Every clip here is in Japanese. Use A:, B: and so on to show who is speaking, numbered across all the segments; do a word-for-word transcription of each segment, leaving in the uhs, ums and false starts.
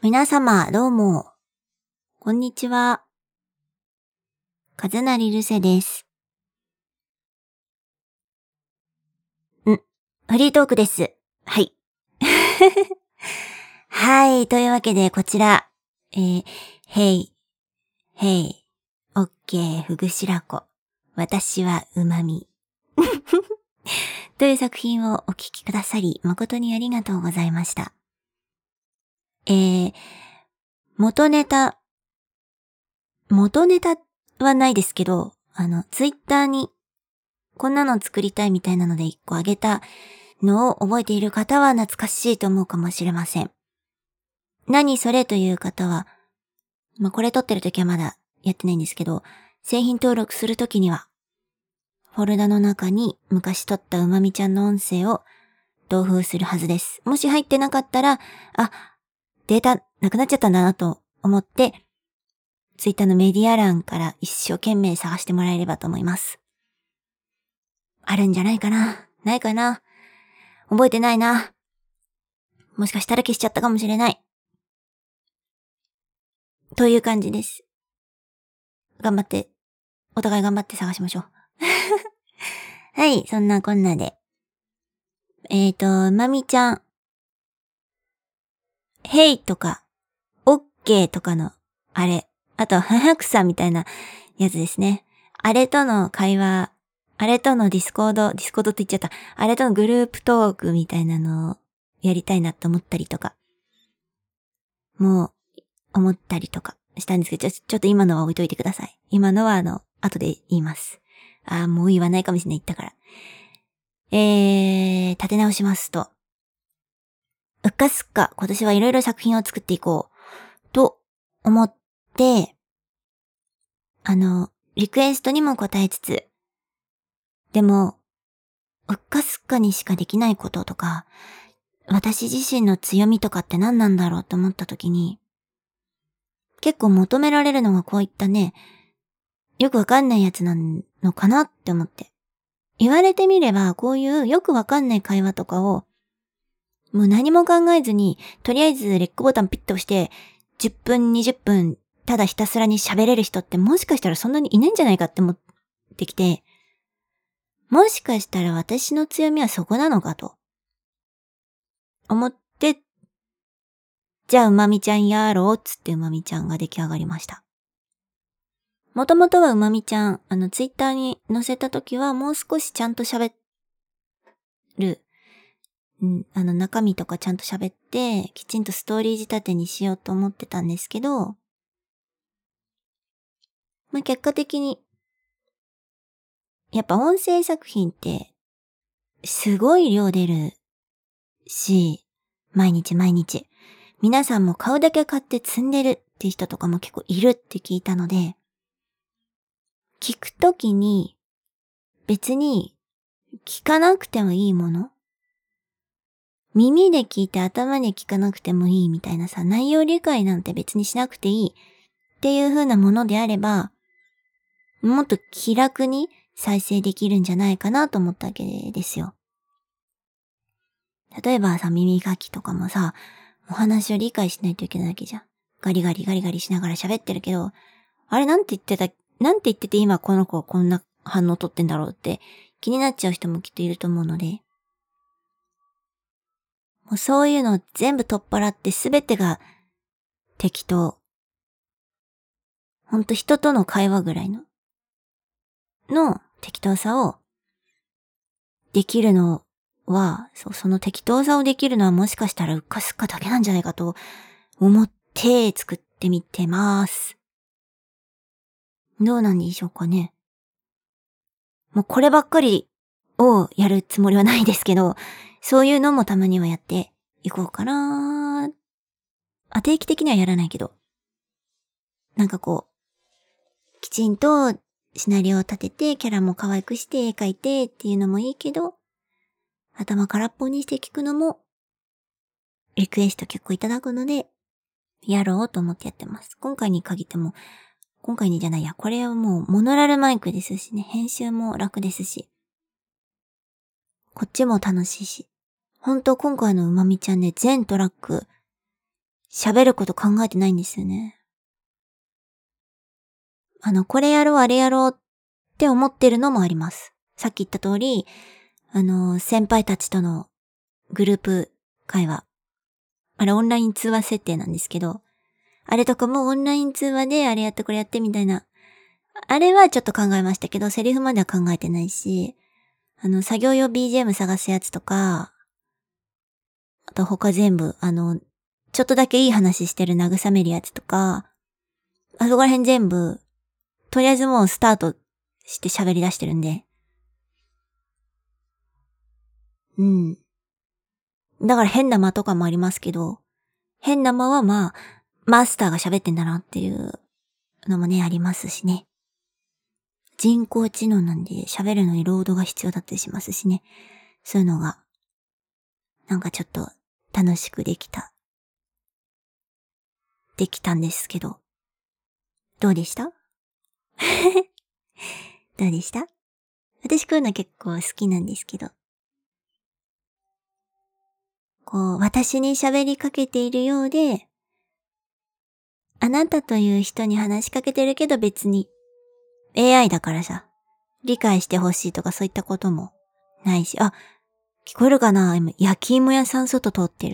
A: 皆様どうも、こんにちは。かずなりるせです。ん、フリートークです。はい。はい、というわけでこちら、えー、へい、へい、オッケー、ふぐしらこ、私はうまみ。という作品をお聞きくださり、誠にありがとうございました。えー、元ネタ、元ネタはないですけど、あの、ツイッターにこんなの作りたいみたいなので一個あげたのを覚えている方は懐かしいと思うかもしれません。何それという方は、まあ、これ撮ってる時はまだやってないんですけど、製品登録するときには、フォルダの中に昔撮ったうまみちゃんの音声を同封するはずです。もし入ってなかったら、あ、データなくなっちゃったんだなと思って、ツイッターのメディア欄から一生懸命探してもらえればと思います。あるんじゃないかな？ないかな？覚えてないな。もしかしたら消しちゃったかもしれない。という感じです。頑張って、お互い頑張って探しましょう。はい、そんなこんなで。えーと、まみちゃん、へいとか、オッケーとかの、あれ、あと、ははくさみたいなやつですね。あれとの会話、あれとのディスコード、ディスコードって言っちゃった。あれとのグループトークみたいなのをやりたいなと思ったりとか、もう、思ったりとかしたんですけど、ちょ、ちょっと今のは置いといてください。今のはあの、後で言います。あー、もう言わないかもしれない、言ったから。えー、立て直しますと。うっかすっか、今年はいろいろ作品を作っていこう、と思って、あの、リクエストにも答えつつ、でも、うっかすっかにしかできないこととか、私自身の強みとかって何なんだろうと思った時に、結構求められるのがこういったね、よくわかんないやつなのかなって思って。言われてみれば、こういうよくわかんない会話とかを、もう何も考えずに、とりあえずレックボタンピッと押して、じゅっぷん、にじゅっぷん、ただひたすらに喋れる人ってもしかしたらそんなにいないんじゃないかって思ってきて、もしかしたら私の強みはそこなのかと思って、じゃあうまみちゃんやろうっつってうまみちゃんが出来上がりました。もともとはうまみちゃん、あのツイッターに載せた時はもう少しちゃんと喋る、うん、あの中身とかちゃんと喋って、きちんとストーリー仕立てにしようと思ってたんですけど、まあ、結果的に、やっぱ音声作品って、すごい量出るし、毎日毎日。皆さんも買うだけ買って積んでるっていう人とかも結構いるって聞いたので、聞くときに、別に、聞かなくてもいいもの、耳で聞いて頭で聞かなくてもいいみたいなさ、内容理解なんて別にしなくていいっていう風なものであれば、もっと気楽に再生できるんじゃないかなと思ったわけですよ。例えばさ、耳かきとかもさ、お話を理解しないといけないわけじゃん。ガリガリガリガリしながら喋ってるけど、あれなんて言ってた、なんて言ってて今この子こんな反応取ってんだろうって気になっちゃう人もきっといると思うので、もうそういうのを全部取っ払ってすべてが適当。ほんと人との会話ぐらいの、の適当さをできるのは、そう、その適当さをできるのはもしかしたらうっかすっかだけなんじゃないかと思って作ってみてます。どうなんでしょうかね。もうこればっかりをやるつもりはないですけど、そういうのもたまにはやっていこうかな。あ、定期的にはやらないけど。なんかこう、きちんとシナリオを立てて、キャラも可愛くして絵描いてっていうのもいいけど、頭空っぽにして聞くのも、リクエスト結構いただくので、やろうと思ってやってます。今回に限っても、今回にじゃないや、これはもうモノラルマイクですしね、編集も楽ですし、こっちも楽しいし。ほんと今回のうまみちゃんね、全トラック、 喋ること考えてないんですよね。あの、これやろう、あれやろうって思ってるのもあります。さっき言った通り、あの、先輩たちとのグループ会話。あれオンライン通話設定なんですけど、あれとかもオンライン通話であれやってこれやってみたいな。あれはちょっと考えましたけど、セリフまでは考えてないし、あの、作業用 ビージーエム 探すやつとか、あと他全部、あの、ちょっとだけいい話してる慰めるやつとか、あそこら辺全部、とりあえずもうスタートして喋り出してるんで。うん。だから変な間とかもありますけど、変な間はまあ、マスターが喋ってんだなっていうのもね、ありますしね。人工知能なんで喋るのにロードが必要だったりしますしね。そういうのが、なんかちょっと楽しくできた。できたんですけど。どうでしたどうでした私こういうの結構好きなんですけど。こう、私に喋りかけているようで、あなたという人に話しかけてるけど別に エーアイ だからさ、理解してほしいとかそういったこともないし、あ、聞こえるかな今、焼き芋屋さん外通ってる。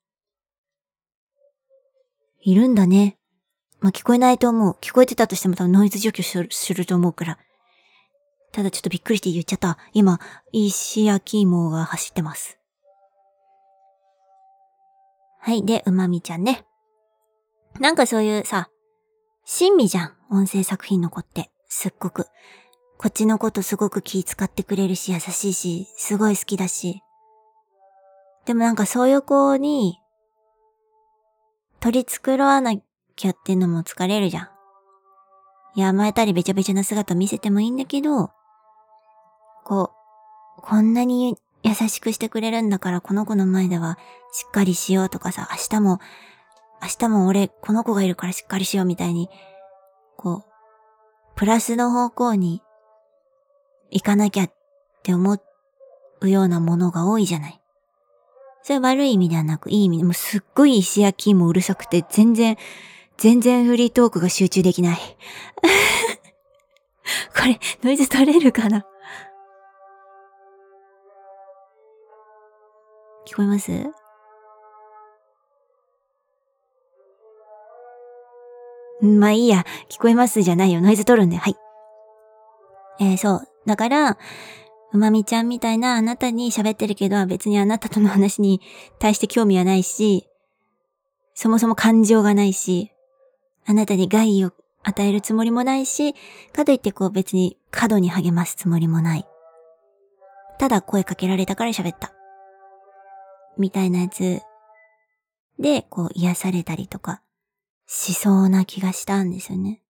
A: いるんだね。まあ、聞こえないと思う。聞こえてたとしても多分ノイズ除去するすると思うから。ただちょっとびっくりして言っちゃった。今、石焼き芋が走ってます。はい。で、うまみちゃんね。なんかそういうさ、親身じゃん。音声作品の子って。すっごく。こっちのことすごく気遣ってくれるし、優しいし、すごい好きだし。でもなんかそういう子に、取り繕わなきゃってのも疲れるじゃん。いや、甘えたりべちゃべちゃな姿見せてもいいんだけど、こう、こんなに優しくしてくれるんだからこの子の前ではしっかりしようとかさ、明日も、明日も俺この子がいるからしっかりしようみたいに、こう、プラスの方向に行かなきゃって思うようなものが多いじゃない。それ悪い意味ではなく、いい意味で、もうすっごい石焼きもうるさくて、全然、全然フリートークが集中できない。これ、ノイズ取れるかな？聞こえます？まあいいや、聞こえますじゃないよ。ノイズ取るんで、はい。えー、そう。だから、うまみちゃんみたいなあなたに喋ってるけど、別にあなたとの話に対して興味はないし、そもそも感情がないし、あなたに害を与えるつもりもないし、かといってこう別に過度に励ますつもりもない。ただ声かけられたから喋った。みたいなやつで、こう癒されたりとかしそうな気がしたんですよね。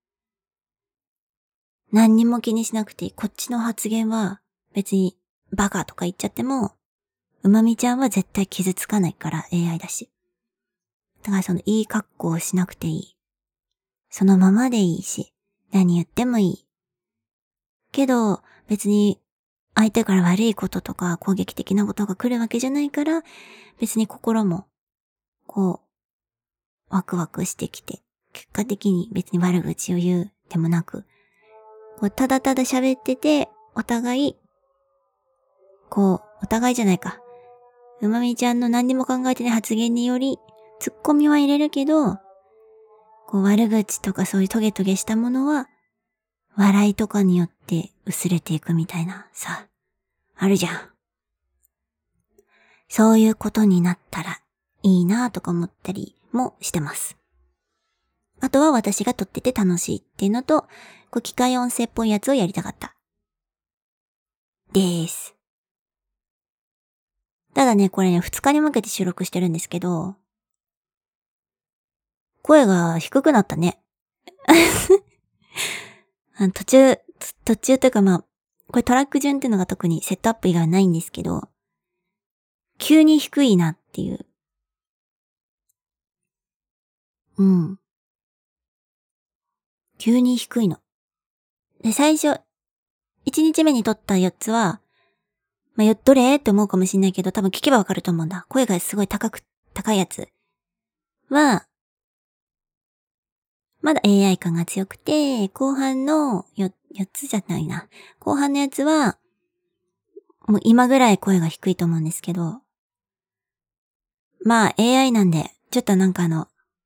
A: 何にも気にしなくていい。こっちの発言は別にバカとか言っちゃっても、うまみちゃんは絶対傷つかないから エーアイ だし。だからそのいい格好をしなくていい。そのままでいいし、何言ってもいい。けど別に相手から悪いこととか攻撃的なことが来るわけじゃないから、別に心もこうワクワクしてきて、結果的に別に悪口を言うでもなく、こうただただ喋ってて、お互い、こう、お互いじゃないか。うまみちゃんの何にも考えてない発言により、ツッコミは入れるけど、こう悪口とかそういうトゲトゲしたものは、笑いとかによって薄れていくみたいなさ、あるじゃん。そういうことになったらいいなとか思ったりもしてます。あとは私が撮ってて楽しいっていうのと、こう機械音声っぽいやつをやりたかった。でーす。ただね、これね、二日に向けて収録してるんですけど、声が低くなったね。あの途中、途中というかまあ、これトラック順っていうのが特にセットアップ以外はないんですけど、急に低いなっていう。うん。急に低いの。で、最初、一日目に撮ったよっつは、まあ、よ、どれって思うかもしんないけど、多分聞けばわかると思うんだ。声がすごい高く、高いやつは、まだ エーアイ 感が強くて、後半のよ、よっつじゃないな。後半のやつは、もう今ぐらい声が低いと思うんですけど、まあ エーアイ なんで、ちょっとなんかあの、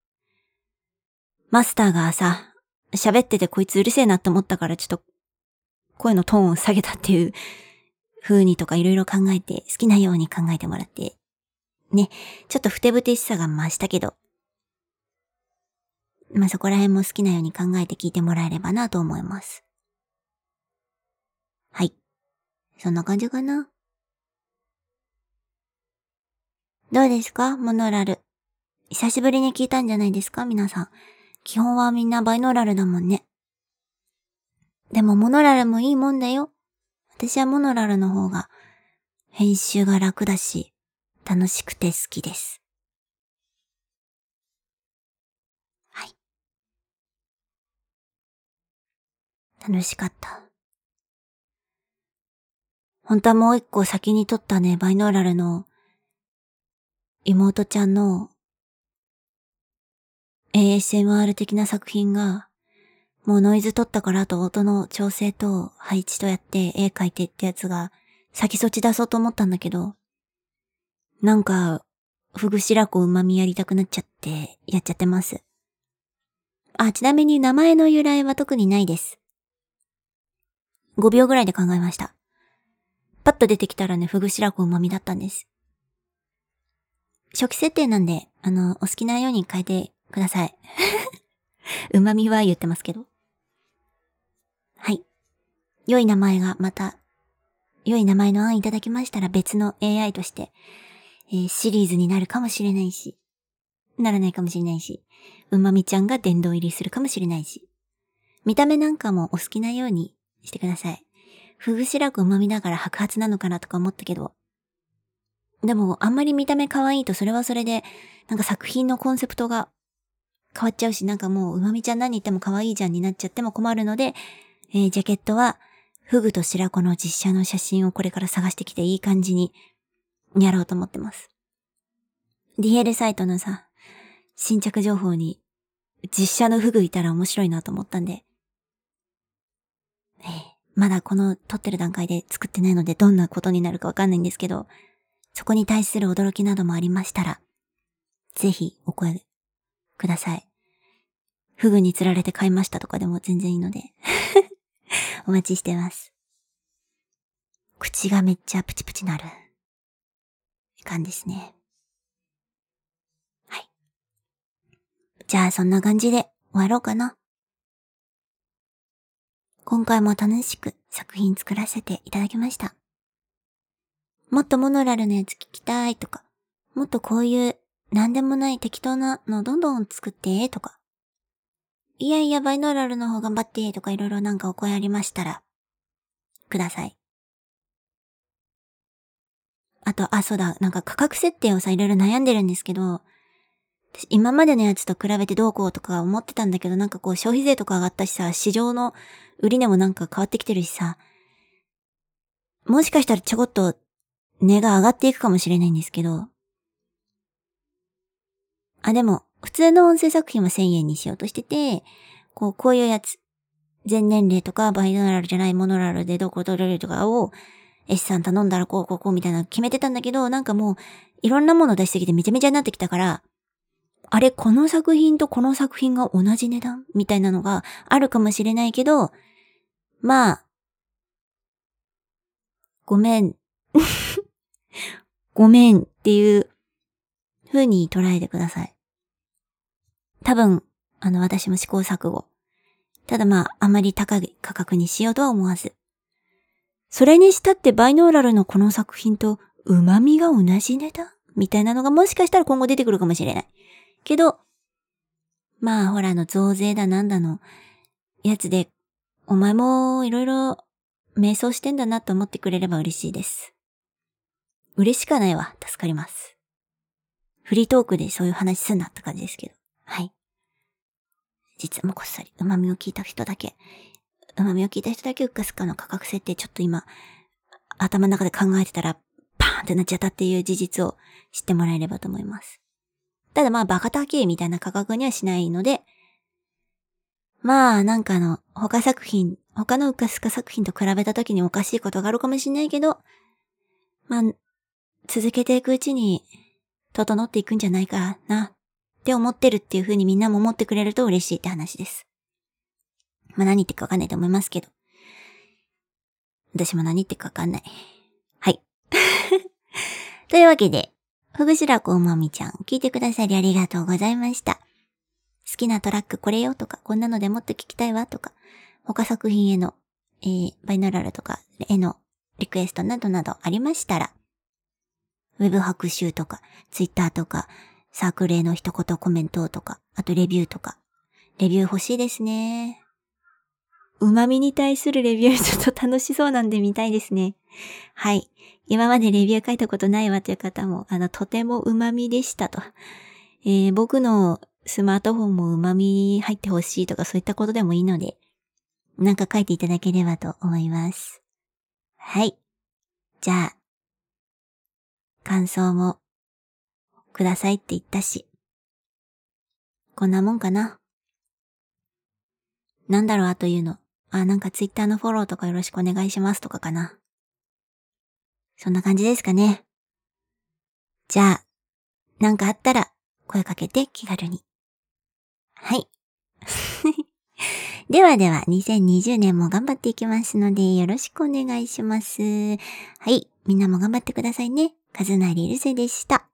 A: マスターがさ、喋っててこいつうるせえなって思ったからちょっと声のトーンを下げたっていう風にとかいろいろ考えて、好きなように考えてもらって、ね、ちょっとふてぶてしさが増したけど、まあそこら辺も好きなように考えて聞いてもらえればなと思います。はい。そんな感じかな。どうですかモノラル。久しぶりに聞いたんじゃないですか皆さん。基本はみんなバイノーラルだもんね。でもモノラルもいいもんだよ。私はモノラルの方が編集が楽だし、楽しくて好きです。はい。楽しかった。本当はもう一個先に撮ったね、バイノーラルの妹ちゃんの エーエスエムアール 的な作品が、もうノイズ取ったからあと音の調整と配置とやって絵描いてってやつが先そっち出そうと思ったんだけど、なんか、ふぐ白子旨味やりたくなっちゃってやっちゃってます。あ、ちなみに名前の由来は特にないです。ごびょうぐらいで考えました。パッと出てきたらね、ふぐ白子旨味だったんです。初期設定なんで、あの、お好きなように変えてください。旨味は言ってますけど。はい。良い名前がまた、良い名前の案いただきましたら別の エーアイ として、えー、シリーズになるかもしれないし、ならないかもしれないし、うまみちゃんが殿堂入りするかもしれないし、見た目なんかもお好きなようにしてください。ふぐ白くうまみだから白髪なのかなとか思ったけど、でもあんまり見た目可愛いとそれはそれで、なんか作品のコンセプトが変わっちゃうし、なんかもううまみちゃん何言っても可愛いじゃんになっちゃっても困るので、えー、ジャケットは、フグと白子の実写の写真をこれから探してきていい感じにやろうと思ってます。ディーエル サイトのさ、新着情報に実写のフグいたら面白いなと思ったんで、えー、まだこの撮ってる段階で作ってないのでどんなことになるかわかんないんですけど、そこに対する驚きなどもありましたら、ぜひお声ください。フグに釣られて買いましたとかでも全然いいのでお待ちしてます。口がめっちゃプチプチなる感じですね。はい。じゃあそんな感じで終わろうかな。今回も楽しく作品作らせていただきました。もっとモノラルのやつ聞きたいとか、もっとこういうなんでもない適当なのどんどん作ってとか、いやいやバイノーラルの方頑張ってとかいろいろなんかお声ありましたら、ください。あと、あ、そうだ、なんか価格設定をさ、いろいろ悩んでるんですけど、私今までのやつと比べてどうこうとか思ってたんだけど、なんかこう消費税とか上がったしさ、市場の売値もなんか変わってきてるしさ、もしかしたらちょこっと値が上がっていくかもしれないんですけど、あ、でも、普通の音声作品はせんえんにしようとしてて、こう、こういうやつ、全年齢とかバイノーラルじゃないモノラルでどこ取れるとかを、S さん頼んだらこうこうこうみたいなの決めてたんだけど、なんかもう、いろんなもの出しすぎてめちゃめちゃになってきたから、あれ、この作品とこの作品が同じ値段みたいなのがあるかもしれないけど、まあ、ごめん。ごめんっていう風に捉えてください。多分、あの、私も試行錯誤。ただまあ、あまり高い価格にしようとは思わず。それにしたってバイノーラルのこの作品と旨味が同じ値段みたいなのがもしかしたら今後出てくるかもしれない。けど、まあほらあの増税だなんだのやつで、お前もいろいろ迷走してんだなと思ってくれれば嬉しいです。嬉しかないわ。助かります。フリートークでそういう話すんなって感じですけど。はい。実はもうこっそり旨味を聞いた人だけ、旨味を聞いた人だけウッカスカの価格設定ちょっと今、頭の中で考えてたら、パーンってなっちゃったっていう事実を知ってもらえればと思います。 ただまあバカ高いみたいな価格にはしないので、まあなんかあの、他作品、他のうかすか作品と比べた時におかしいことがあるかもしれないけど、まあ、続けていくうちに整っていくんじゃないかなって思ってるっていう風にみんなも思ってくれると嬉しいって話です。まあ何言ってるかわかんないと思いますけど。私も何言ってるかわかんない。はい。というわけで、ふぐしらこうまみちゃん、聞いてくださりありがとうございました。好きなトラックこれよとか、こんなのでもっと聞きたいわとか、他作品への、えー、バイナラルとかへのリクエストなどなどありましたら、ウェブ白集とか、ツイッターとか、サークルへの一言コメントとか、あとレビューとか。レビュー欲しいですね。旨味に対するレビューちょっと楽しそうなんで見たいですね。はい。今までレビュー書いたことないわという方も、あの、とても旨味でしたと。えー、僕のスマートフォンも旨味入ってほしいとかそういったことでもいいので、なんか書いていただければと思います。はい。じゃあ、感想もくださいって言ったし、こんなもんかな。なんだろう、あというの。あ、なんかツイッターのフォローとかよろしくお願いしますとかかな。そんな感じですかね。じゃあ、なんかあったら声かけて気軽に。はい。ではでは、にせんにじゅうねんも頑張っていきますので、よろしくお願いします。はい。みんなも頑張ってくださいね。カズナリルセでした。